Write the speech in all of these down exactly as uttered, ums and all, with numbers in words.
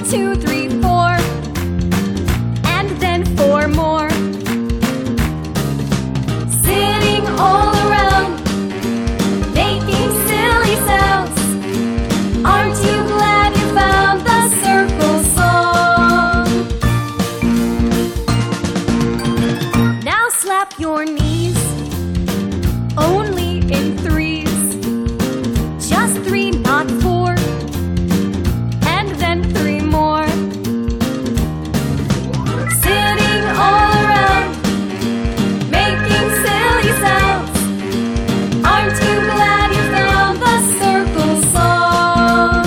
two, three, four, and then four more. Sitting all around, making silly sounds. Aren't you glad you found the circle song? Now slap your knees, only in threes. Just three, not four, and then three more. Sitting all around, making silly sounds. Aren't you glad you found the circle song?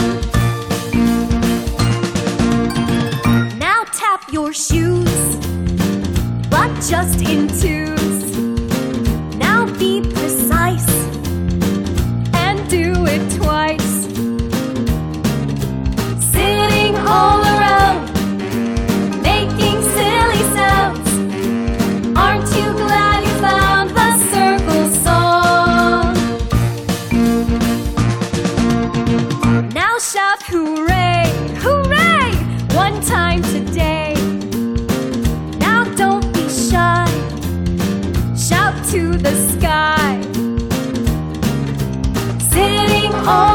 Now tap your shoes, but just in twos. Now be precise and do it twice. Sitting all around, making silly sounds. Aren't you glad you found the circle song? Now shout hooray, hooray, one time today. Now don't be shy, shout to the sky. Sitting all